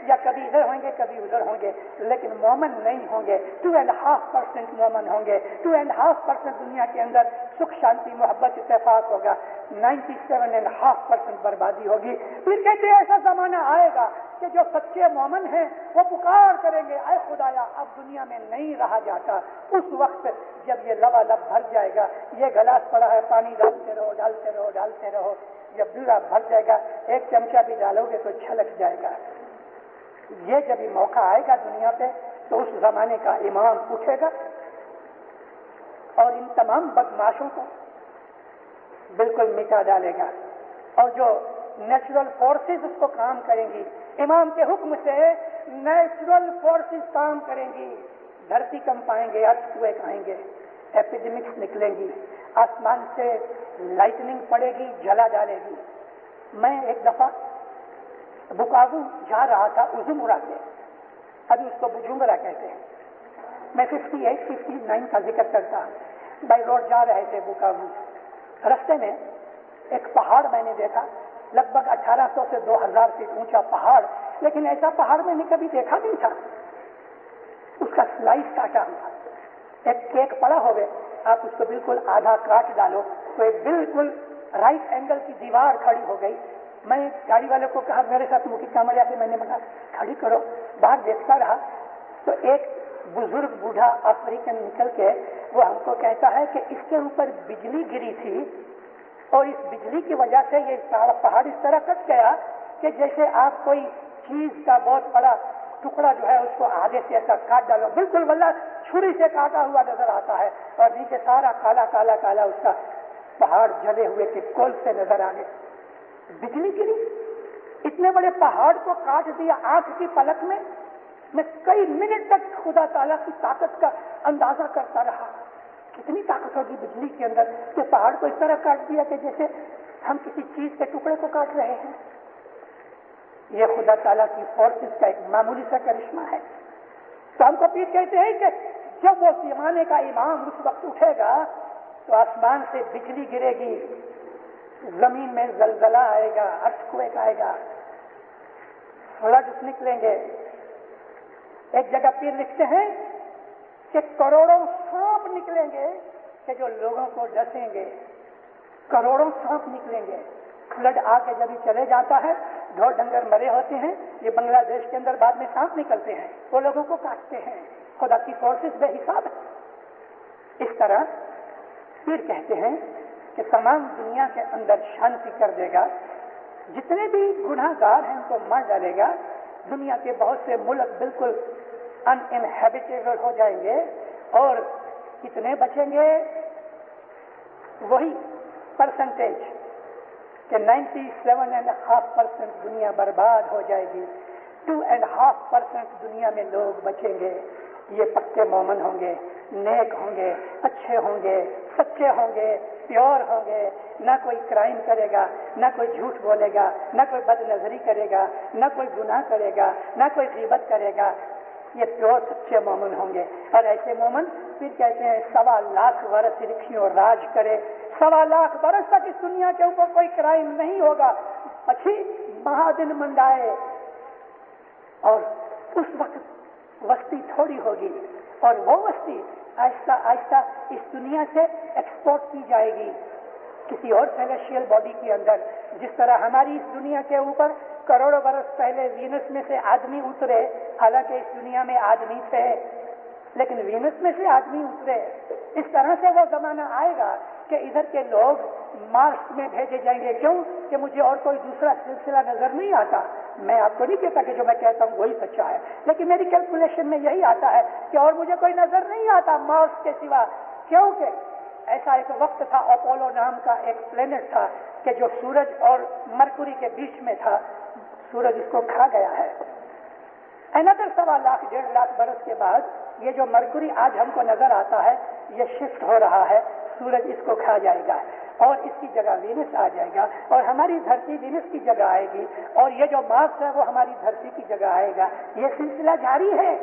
یا کبھی ادھر ہوں گے کبھی ادھر ہوں گے، لیکن مومن نہیں ہوں گے. ٹو اینڈ ہاف پرسینٹ مومن ہوں گے. ٹو اینڈ ہاف پرسینٹ دنیا کے اندر سکھ شانتی محبت اتفاق ہوگا. Ninety seven and half percent بربادی ہوگی. پھر کہتے ہیں ایسا زمانہ آئے گا کہ جو سچے مومن ہیں وہ پکار کریں گے اے خدایا اب دنیا میں نہیں رہا جاتا. اس وقت جب یہ لبا لب بھر جائے گا، یہ گلاس پڑا ہے پانی ڈالتے رہو ڈالتے رہو ڈالتے رہو، جب پورا بھر جائے گا ایک چمچہ بھی ڈالو گے تو چھلک جائے گا. یہ جب یہ موقع آئے گا دنیا پہ تو اس زمانے کا امام اٹھے گا اور ان تمام بدماشوں کو بالکل مٹا ڈالے گا. اور جو نیچرل فورسز اس کو کام کریں گی، امام کے حکم سے نیچرل فورسز کام کریں گی. دھرتی کمپ آئیں گے، ارتھکویک آئیں گے، ایپیڈیمکس نکلیں گی، آسمان سے لائٹننگ پڑے گی جلا ڈالے گی. میں ایک دفعہ بکاگو جا رہا تھا ازمرا سے، ابھی اس کو بجونگرا کہتے ہیں. میں ففٹی ایٹ ففٹی نائن کا ذکر کرتا ہوں. بائی روڈ جا رہے تھے بکاگو. رستے میں ایک پہاڑ میں نے دیکھا، لگ بھگ اٹھارہ سو سے دو ہزار فٹ اونچا پہاڑ، لیکن ایسا پہاڑ میں نے کبھی دیکھا نہیں تھا. اس کا سلائس کاٹا ہوا، ایک کیک پڑا ہوئے، آپ اس کو بالکل آدھا کاٹ ڈالو تو ایک بالکل رائٹ اینگل کی دیوار کھڑی ہو گئی. میں گاڑی والے کو کہا میرے ساتھ مکی کامریا سے، میں نے کہا کھڑی کرو. باہر دیکھتا رہا تو ایک بزرگ بوڑھا افریقن نکل کے وہ ہم کو کہتا ہے کہ اس کے اوپر بجلی گری تھی اور اس بجلی کی وجہ سے یہ پہاڑ اس طرح کٹ گیا کہ جیسے آپ کوئی چیز کا بہت بڑا ٹکڑا جو ہے اس کو آگے سے ایسا کاٹ ڈالو، بالکل واللہ چھری سے کاٹا ہوا نظر آتا ہے اور نیچے سارا کالا کالا کالا اس کا پہاڑ جلے ہوئے کے کول سے نظر آ گئے. بجلی گری، اتنے بڑے پہاڑ کو کاٹ دیا آنکھ کی پلک میں. میں کئی منٹ تک خدا تعالیٰ کی طاقت کا اندازہ کرتا رہا. کتنی طاقت ہوگی بجلی کے اندر کہ پہاڑ کو اس طرح کاٹ دیا کہ جیسے ہم کسی چیز کے ٹکڑے کو کاٹ رہے ہیں. یہ خدا تعالیٰ کی فورسز کا ایک معمولی سا کرشمہ ہے. تو ہم کو پھر کہتے ہیں کہ جب وہ زمانے کا امام اس وقت اٹھے گا تو آسمان سے بجلی گرے گی، زمین میں زلزلہ آئے گا، ارتھکویک آئے گا، فلڈز نکلیں گے. ایک جگہ پھر لکھتے ہیں کہ کروڑوں سانپ نکلیں گے کہ جو لوگوں کو ڈسیں گے. کروڑوں سانپ نکلیں گے. فلڈ آ کے جب چلے جاتا ہے، ڈھور ڈنگر مرے ہوتے ہیں. یہ بنگلہ دیش کے اندر بعد میں سانپ نکلتے ہیں، وہ لوگوں کو کاٹتے ہیں. خدا کی فورسز بے حساب ہے. اس طرح پھر کہتے ہیں کہ تمام دنیا کے اندر شانتی کر دے گا. جتنے بھی گناہ گار ہیں ان کو مار ڈالے گا. دنیا کے بہت سے ملک بالکل ان انہیبیٹیبل ہو جائیں گے اور کتنے بچیں گے؟ وہی پرسنٹیج کہ ninety seven and half percent دنیا برباد ہو جائے گی. ٹو اینڈ ہاف پرسینٹ دنیا میں لوگ بچیں گے. یہ پکے مومن ہوں گے، نیک ہوں گے، اچھے ہوں گے، سچے ہوں گے، پیور ہوں گے. نہ کوئی کرائم کرے گا، نہ کوئی جھوٹ بولے گا، نہ کوئی بد نظری کرے گا، نہ کوئی گناہ کرے گا، نہ کوئی غیبت کرے گا. یہ پیور سچے مومن ہوں گے. اور ایسے مومن پھر کہتے ہیں سوا لاکھ برس رکھیوں راج کرے. سوا لاکھ برس تک اس دنیا کے اوپر کوئی کرائم نہیں ہوگا. اچھی مہادن منڈائے اور اس وقت وسطی تھوڑی ہوگی اور وہ وسطی آہستہ آہستہ اس دنیا سے ایکسپورٹ کی جائے گی کسی اور سیلیشیل باڈی کے اندر. جس طرح ہماری اس دنیا کے اوپر کروڑوں برس پہلے وینس میں سے آدمی اترے، حالانکہ اس دنیا میں آدمی تھے لیکن وینس میں سے آدمی اترے. اس طرح سے وہ زمانہ آئے گا کہ ادھر کے لوگ مارس میں بھیجے جائیں گے. کیوں کہ مجھے اور کوئی دوسرا سلسلہ نظر نہیں آتا. میں آپ کو نہیں کہتا کہ جو میں کہتا ہوں وہی سچا ہے، لیکن میری کیلکولیشن میں یہی آتا ہے کہ اور مجھے کوئی نظر نہیں آتا مارس کے سوا. کیونکہ ایسا ایک وقت تھا، اپولو نام کا ایک پلینٹ تھا کہ جو سورج اور مرکوری کے بیچ میں تھا. سورج اس کو کھا گیا ہے. اندر سوا لاکھ ڈیڑھ لاکھ برس کے بعد یہ جو مرکوری آج ہم کو نظر آتا ہے یہ شفٹ ہو رہا ہے. سورج اس کو کھا جائے گا اور اس کی جگہ وینس آ جائے گا اور ہماری دھرتی وینس کی جگہ آئے گی اور یہ جو مارس ہے وہ ہماری دھرتی کی جگہ آئے گا. یہ سلسلہ جاری ہے.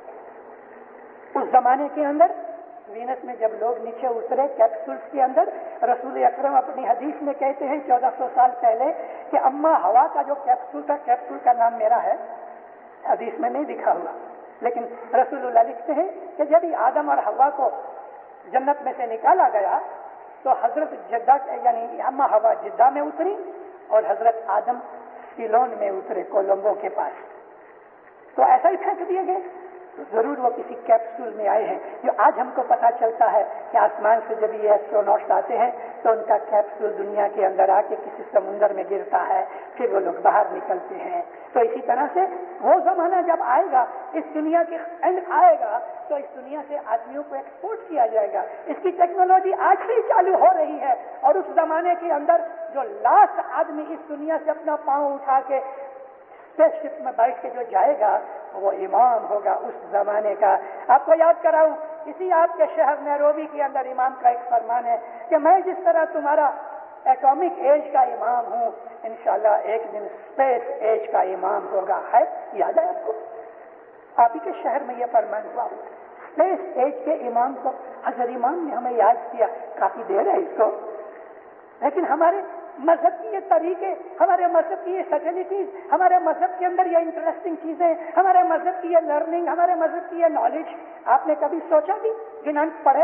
اس زمانے کے اندر وینس میں جب لوگ نیچے اترے کیپسولس کے اندر رسول اکرم اپنی حدیث میں کہتے ہیں چودہ سو سال پہلے کہ اما ہوا کا جو کیپسول تھا، کیپسول کا نام میرا ہے، حدیث میں نہیں لکھا ہوا، لیکن رسول اللہ لکھتے ہیں کہ جب ہی آدم اور ہوا کو جنت میں سے نکالا گیا تو حضرت جدہ یعنی اما ہوا جدہ میں اتری اور حضرت آدم سیلون میں اترے، کولمبو کے پاس. تو ایسا ہی پھینک دیے گئے. ضرور وہ کسی کیپسول میں آئے ہیں. جو آج ہم کو پتا چلتا ہے کہ آسمان سے جب یہ ایسٹروناٹس آتے ہیں تو ان کا کیپسول دنیا کے اندر آ کے کسی سمندر میں گرتا ہے، پھر وہ لوگ باہر نکلتے ہیں. تو اسی طرح سے وہ زمانہ جب آئے گا، اس دنیا کے اینڈ آئے گا تو اس دنیا سے آدمیوں کو ایکسپورٹ کیا جائے گا. اس کی ٹیکنالوجی آج سے ہی چالو ہو رہی ہے، اور اس زمانے کے اندر جو لاسٹ آدمی اس دنیا سے اپنا پاؤں اٹھا کے اسپیس شپ میں بیٹھ کے جو جائے گا وہ امام ہوگا اس زمانے کا. آپ کو یاد کراؤں، اسی آپ کے شہر نیروبی کے اندر امام کا ایک فرمان ہے کہ میں جس طرح تمہارا ایٹامک ایج کا امام ہوں، انشاءاللہ ایک دن اسپیس ایج کا امام ہوگا. ہے یاد ہے آپ کو؟ آپ ہی کے شہر میں یہ فرمان ہوا. اسپیس ایج کے امام کو حضرت امام نے ہمیں یاد کیا. کافی دیر ہے اس کو، لیکن ہمارے مذہب کی یہ طریقے، ہمارے مذہب کی یہ فیسلٹیز، ہمارے مذہب کے اندر یہ انٹرسٹنگ چیزیں، ہمارے مذہب کی یہ لرننگ، ہمارے مذہب کی یہ نالج، آپ نے کبھی سوچا بھی جنان پڑھے؟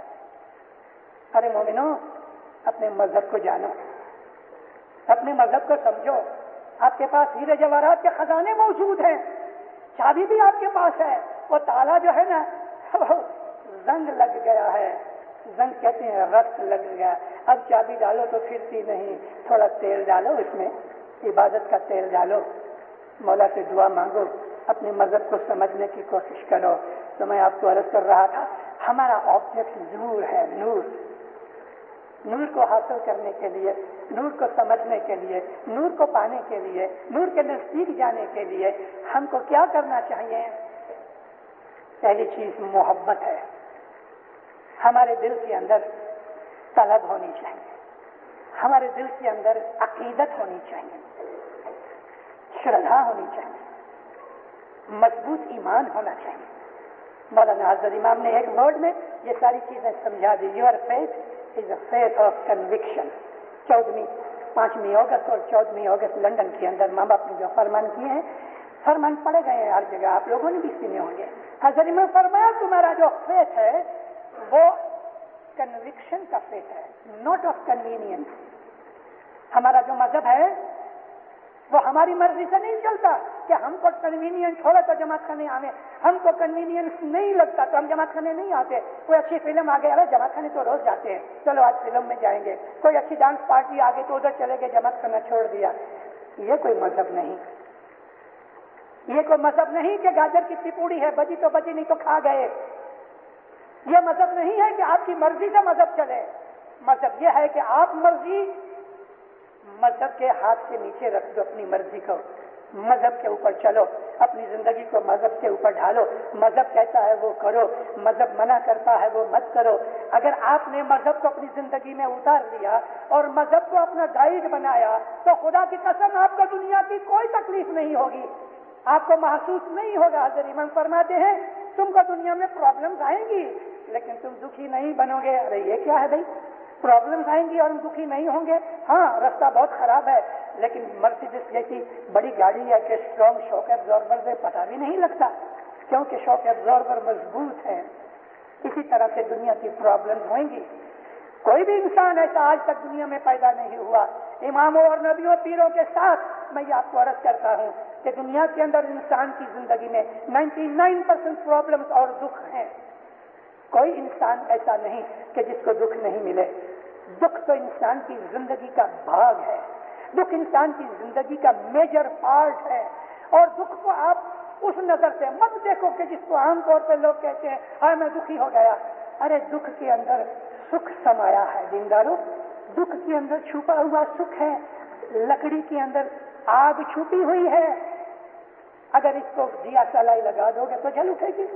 ارے مومنو، اپنے مذہب کو جانو، اپنے مذہب کو سمجھو. آپ کے پاس ہیرے جواہرات کے خزانے موجود ہیں، چابی بھی آپ کے پاس ہے. وہ تالا جو ہے نا زنگ لگ گیا ہے، زنگ کہتے ہیں رست لگ گیا. اب چابی ڈالو تو پھرتی نہیں، تھوڑا تیل ڈالو، اس میں عبادت کا تیل ڈالو، مولا سے دعا مانگو، اپنے مذہب کو سمجھنے کی کوشش کرو. تو میں آپ کو عرض کر رہا تھا، ہمارا آبجیکٹ نور ہے. نور نور کو حاصل کرنے کے لیے، نور کو سمجھنے کے لیے، نور کو پانے کے لیے، نور کے نزدیک جانے کے لیے ہم کو کیا کرنا چاہیے؟ پہلی چیز محبت ہے. ہمارے دل کے اندر طلب ہونی چاہیے، ہمارے دل کے اندر عقیدت ہونی چاہیے، شردھا ہونی چاہیے، مضبوط ایمان ہونا چاہیے. مولانا حضرت امام نے ایک ورڈ میں یہ ساری چیزیں سمجھا دی. Your faith is a faith of conviction. چودہویں پانچویں اگست اور چودہویں اگست لنڈن کے اندر ماں باپ نے جو فرمان کیے ہیں، فرمان پڑے گئے ہیں ہر جگہ، آپ لوگوں نے بھی سنے ہوں گے. حضرت امام فرمایا تمہارا جو فیتھ ہے وہ کنوکشن کا فیتھ ہے، ناٹ آف کنوینئنس. ہمارا جو مذہب ہے وہ ہماری مرضی سے نہیں چلتا کہ ہم کو کنوینئنس ہوگا تو جماعت خانے آنے، ہم کو کنوینئنس نہیں لگتا تو ہم جماعت خانے نہیں آتے. کوئی اچھی فلم آ گئی، ارے جماعت خانے تو روز جاتے ہیں، چلو آج فلم میں جائیں گے. کوئی اچھی ڈانس پارٹی آ گئی تو ادھر چلے گئے، جماعت کرنا چھوڑ دیا. یہ کوئی مذہب نہیں، یہ کوئی مذہب نہیں کہ گاجر کی پپوڑی ہے، بجی تو بجی نہیں تو کھا گئے. یہ مذہب نہیں ہے کہ آپ کی مرضی سے مذہب چلے. مذہب یہ ہے کہ آپ مرضی مذہب کے ہاتھ سے نیچے رکھ دو، اپنی مرضی کو مذہب کے اوپر چلو، اپنی زندگی کو مذہب کے اوپر ڈھالو. مذہب کہتا ہے وہ کرو، مذہب منع کرتا ہے وہ مت کرو. اگر آپ نے مذہب کو اپنی زندگی میں اتار لیا اور مذہب کو اپنا گائیڈ بنایا تو خدا کی قسم آپ کو دنیا کی کوئی تکلیف نہیں ہوگی، آپ کو محسوس نہیں ہوگا. حضرت امام فرماتے ہیں تم کو دنیا میں پرابلمز آئیں گی لیکن تم دکھی نہیں بنو گے. ارے یہ کیا ہے بھائی، پرابلمز آئیں گی اور ہم دکھی نہیں ہوں گے؟ ہاں راستہ بہت خراب ہے، لیکن مرسیڈیز جیسی بڑی گاڑی ہے کہ اسٹرانگ شاک ایبزاربر سے پتہ بھی نہیں لگتا کیونکہ شاک ایبزاربر مضبوط ہے. اسی طرح سے دنیا کی پرابلمز ہوئیں گی. کوئی بھی انسان ایسا آج تک دنیا میں پیدا نہیں ہوا اماموں اور نبیوں پیروں کے ساتھ. میں یہ آپ کو عرض کرتا ہوں کہ دنیا کے اندر انسان کی زندگی میں نائنٹی نائن پرسینٹ پرابلمز اور دکھ ہیں. کوئی انسان ایسا نہیں کہ جس کو دکھ نہیں ملے. دکھ تو انسان کی زندگی کا بھاگ ہے، دکھ انسان کی زندگی کا میجر پارٹ ہے. اور دکھ کو آپ اس نظر سے مت دیکھو کہ جس کو عام طور پہ لوگ کہتے ہیں ہاں میں دکھی ہو گیا. ارے دکھ کے اندر سکھ سمایا ہے دیندارو، دکھ کے اندر چھپا ہوا سکھ ہے. لکڑی کے اندر آگ چھپی ہوئی ہے، اگر اس کو دیا سلائی لگا دو گے تو جل اٹھے گی.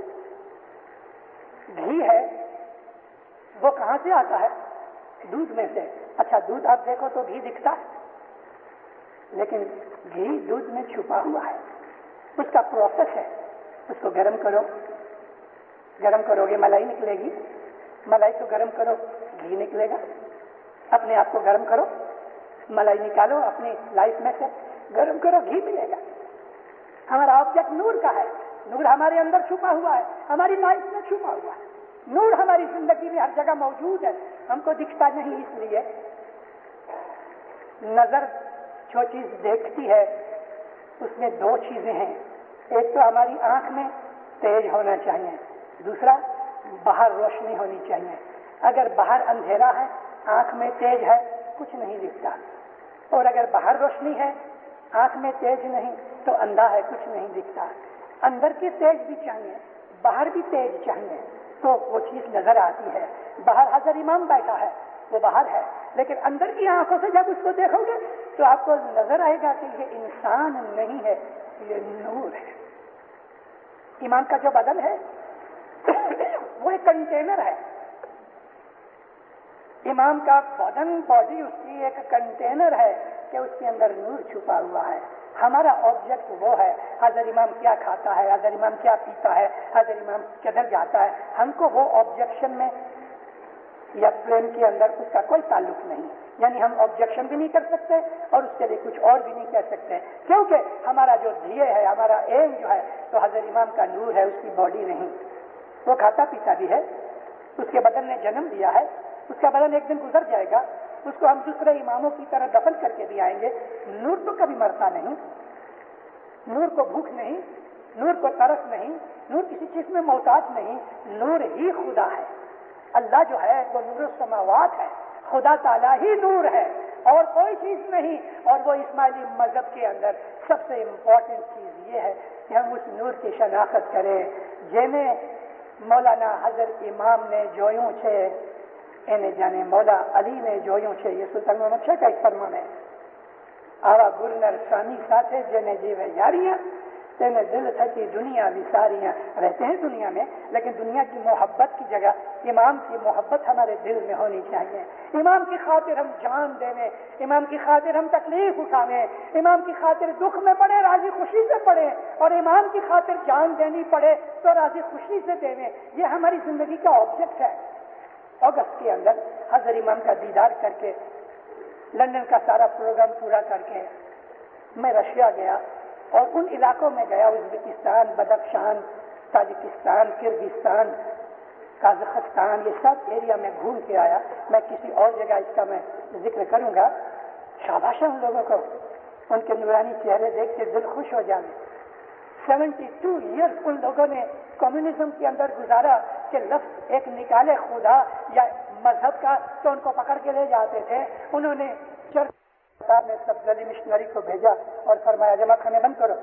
گھی ہے وہ کہاں سے آتا ہے؟ دودھ میں سے. اچھا دودھ آپ دیکھو تو گھی دکھتا ہے لیکن گھی دودھ میں چھپا ہوا ہے، اس کا پروسیس ہے. اس کو گرم کرو، گرم کرو گے ملائی نکلے گی، ملائی کو گرم کرو گھی نکلے گا. اپنے آپ کو گرم کرو، ملائی نکالو اپنی لائف میں سے، گرم کرو، گھی ملے گا۔ ہمارا آبجیکٹ نور کا ہے، نور ہمارے اندر چھپا ہوا ہے، ہماری لائف میں چھپا ہوا ہے، نور ہماری زندگی میں ہر جگہ موجود ہے، ہم کو دکھتا نہیں۔ اس لیے نظر جو چیز دیکھتی ہے اس میں دو چیزیں ہیں، ایک تو ہماری آنکھ میں تیز ہونا چاہیے، دوسرا باہر روشنی ہونی چاہیے۔ اگر باہر اندھیرا ہے، آنکھ میں تیز ہے، کچھ نہیں دکھتا، اور اگر باہر روشنی ہے، آنکھ میں تیز نہیں تو اندھا ہے، کچھ نہیں دکھتا۔ اندر کی تیز بھی چاہیے، باہر بھی تیز چاہیے تو وہ چیز نظر آتی ہے۔ باہر حضرت امام بیٹھا ہے، وہ باہر ہے، لیکن اندر کی آنکھوں سے جب اس کو دیکھو گے تو آپ کو نظر آئے گا کہ یہ انسان نہیں ہے، یہ نور ہے۔ امام کا جو بدن ہے وہ ایک کنٹینر ہے، امام کا بدن، باڈی اس کی ایک کنٹینر ہے کہ اس کے اندر نور چھپا ہوا ہے۔ ہمارا آبجیکٹ وہ ہے، حضرت امام کیا کھاتا ہے، حضرت امام کیا پیتا ہے، حضرت امام کدھر جاتا ہے، ہم کو وہ آبجیکشن میں یا فریم کے اندر اس کا کوئی تعلق نہیں، یعنی ہم آبجیکشن بھی نہیں کر سکتے اور اس کے لیے کچھ اور بھی نہیں کہہ سکتے، کیونکہ ہمارا جو دھیے ہے، ہمارا ایم جو ہے تو حضرت امام کا نور ہے، اس کی باڈی نہیں۔ وہ کھاتا پیتا بھی ہے، اس کے بدن نے جنم لیا ہے، اس کا بدن ایک دن گزر جائے گا، اس کو ہم دوسرے اماموں کی طرح دفن کر کے بھی آئیں گے۔ نور تو کبھی مرتا نہیں، نور کو بھوک نہیں، نور کو ترس نہیں، نور کسی چیز میں محتاج نہیں، نور ہی خدا ہے۔ اللہ جو ہے وہ نور السماوات ہے، خدا تعالیٰ ہی نور ہے اور کوئی چیز نہیں۔ اور وہ اسماعیلی مذہب کے اندر سب سے امپورٹنٹ چیز یہ ہے کہ ہم اس نور کی شناخت کریں جنہیں مولانا حضرت امام نے جویوں چھے انہیں جانے مولا علی نے جویوں چھے، یہ سلطان محمد شاہ کا ایک فرمان ہے۔ آوا گرنر سانی ساتھے جنہیں جیوے یاریاں تینے دل تھکی دنیا وساریاں۔ رہتے ہیں دنیا میں لیکن دنیا کی محبت کی جگہ امام کی محبت ہمارے دل میں ہونی چاہیے۔ امام کی خاطر ہم جان دینے، امام کی خاطر ہم تکلیف اٹھانے، امام کی خاطر دکھ میں پڑے راضی خوشی سے پڑے، اور امام کی خاطر جان دینی پڑے تو راضی خوشی سے دینے، یہ ہماری زندگی کا آبجیکٹ ہے۔ اگست کے اندر حضرت امام کا دیدار کر کے لندن کا سارا پروگرام پورا کر کے میں رشیا گیا اور ان علاقوں میں گیا، Uzbekistan, Badakhshan, Tajikistan, Kyrgyzstan, Kazakhstan, یہ سب ایریا میں گھوم کے آیا۔ میں کسی اور جگہ اس کا میں ذکر کروں گا۔ شاباش ان لوگوں کو، ان کے نورانی چہرے دیکھ کے دل خوش ہو جانے۔ سیونٹی ٹو ایئرس ان لوگوں نے کمیونزم کے اندر گزارا کہ لفظ ایک نکالے خدا یا مذہب کا تو ان کو پکڑ کے لے جاتے تھے۔ انہوں نے چرچ نے سب علی مشنری کو بھیجا اور فرمایا جماعت خانے بند کرو۔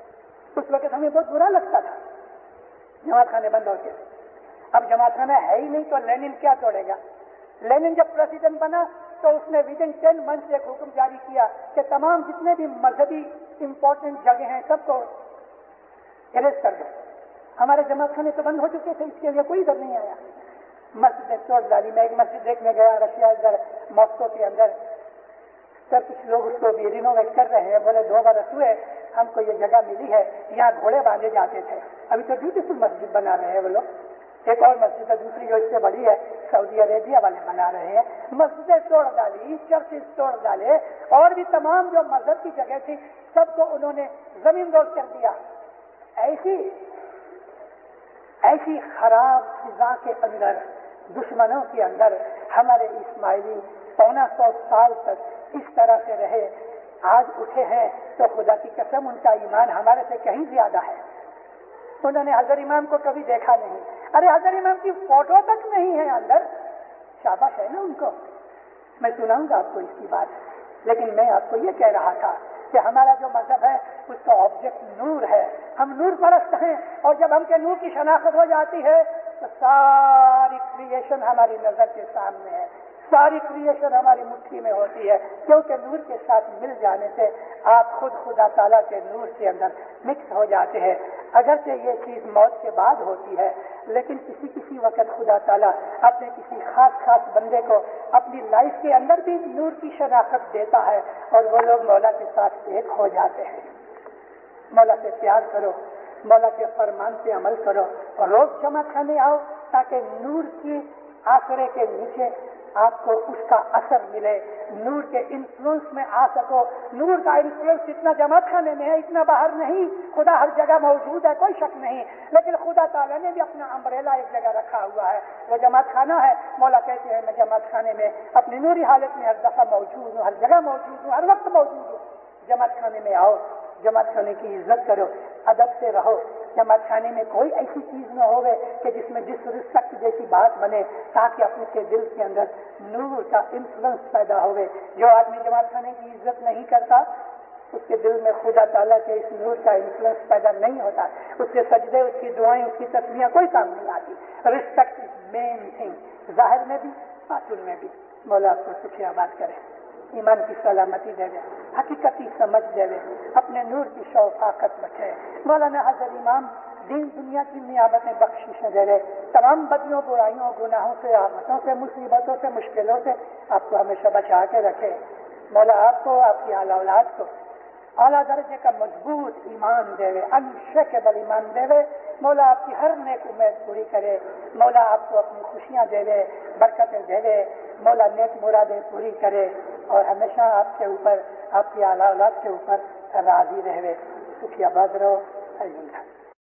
اس وقت ہمیں بہت برا لگتا تھا جماعت خانے بند ہوتے، اب جماعت خانہ ہے ہی نہیں تو لینن کیا توڑے گا۔ لینن جب پریزیڈنٹ بنا تو اس نے ود ان ٹین منتھ ایک حکم جاری کیا کہ تمام جتنے بھی مذہبی امپورٹنٹ جگہ ہیں سب کو اریسٹ کر دو۔ ہمارے جماعت خانے تو بند ہو چکے تھے، اس کے لیے کوئی ادھر نہیں آیا۔ مسجد توڑ ڈالی۔ میں ایک مسجد دیکھنے گیا رشیا ادھر ماسکو کے اندر، سر کچھ لوگ اس کو بھی رینوویٹ کر رہے ہیں، بولے دو برس ہوئے ہم کو یہ جگہ ملی ہے، یہاں گھوڑے باندھے جاتے تھے، ابھی تو بیوٹیفل مسجد بنا رہے ہیں وہ لوگ۔ ایک اور مسجد ہے دوسری جو اس سے بڑی ہے، سعودی عربیہ والے بنا رہے ہیں۔ مسجدیں توڑ ڈالی، چرچز توڑ ڈالے، اور بھی تمام جو مذہب کی جگہ تھی سب کو انہوں نے زمین دوز کر دیا۔ ایسی ایسی خراب فضا کے اندر، دشمنوں کے اندر ہمارے اسماعیلی پونا سو سال تک اس طرح سے رہے، آج اٹھے ہیں تو خدا کی قسم ان کا ایمان ہمارے سے کہیں زیادہ ہے۔ انہوں نے حضرت امام کو کبھی دیکھا نہیں، ارے حضرت امام کی فوٹو تک نہیں ہے اندر۔ شاباش ہے نا ان کو، میں سناؤں گا آپ کو اس کی بات، لیکن میں آپ کو یہ کہہ رہا تھا کہ ہمارا جو مذہب ہے اس کا آبجیکٹ نور ہے، ہم نور پرست ہیں، اور جب ہم کے نور کی شناخت ہو جاتی ہے تو ساری کریشن ہماری نظر کے سامنے ہے، ساری کریشن ہماری مٹھی میں ہوتی ہے، کیونکہ نور کے ساتھ مل جانے سے آپ خود خدا تعالیٰ کے نور کے اندر مکس ہو جاتے ہیں۔ اگرچہ یہ چیز موت کے بعد ہوتی ہے، لیکن کسی کسی وقت خدا تعالیٰ اپنے کسی خاص خاص بندے کو اپنی لائف کے اندر بھی نور کی شناخت دیتا ہے، اور وہ لوگ مولا کے ساتھ ایک ہو جاتے ہیں۔ مولا سے پیار کرو، مولا کے فرمان سے عمل کرو، اور روز جمع کھانے آؤ تاکہ نور کی آسرے کے نیچے آپ کو اس کا اثر ملے، نور کے انفلوئنس میں آ سکو۔ نور کا انفلوئنس اتنا جماعت خانے میں ہے، اتنا باہر نہیں۔ خدا ہر جگہ موجود ہے، کوئی شک نہیں، لیکن خدا تعالیٰ نے بھی اپنا امبریلا ایک جگہ رکھا ہوا ہے، وہ جماعت خانہ ہے۔ مولا کہتے ہیں میں جماعت خانے میں اپنی نوری حالت میں ہر دفعہ موجود ہوں، ہر جگہ موجود ہوں، ہر وقت موجود ہوں۔ جماعت خانے میں آؤ، جماعت خانے کی عزت کرو، ادب سے رہو۔ جماعت خانے میں کوئی ایسی چیز نہ ہوگی کہ جس میں ڈس رسپیکٹ جیسی بات بنے، تاکہ اپنے کے دل کے اندر نور کا انفلوئنس پیدا ہوگے۔ جو آدمی جماعت خانے کی عزت نہیں کرتا، اس کے دل میں خدا تعالیٰ کے اس نور کا انفلوئنس پیدا نہیں ہوتا، اس کے سجدے، اس کی دعائیں، اس کی تسبیحیں کوئی کام نہیں آتی۔ رسپیکٹ از مین تھنگ، ظاہر میں بھی باطن میں بھی۔ مولا آپ کو سکھی آباد کرے، ایمان کی سلامتی دے دے، حقیقتی سمجھ دے دے، اپنے نور کی شوقاقت بچے۔ مولانا حضرت امام دین دنیا کی نیابتیں بخشش دے دے، تمام بدیوں، برائیوں، گناہوں سے، آفتوں سے، مصیبتوں سے، مشکلوں سے آپ کو ہمیشہ بچا کے رکھے۔ مولا آپ کو، آپ کی اعلیٰ اولاد کو اعلیٰ درجے کا مضبوط ایمان دے وے، انشیکیبل ایمان دے وے۔ مولا آپ کی ہر نیک امید پوری کرے۔ مولا آپ کو اپنی خوشیاں دے وے، برکتیں دے وے۔ مولا نیک مرادیں پوری کرے اور ہمیشہ آپ کے اوپر، آپ کی اعلیٰ اولاد کے اوپر راضی رہے۔ سکھی آباد رہو۔ الحمدللہ۔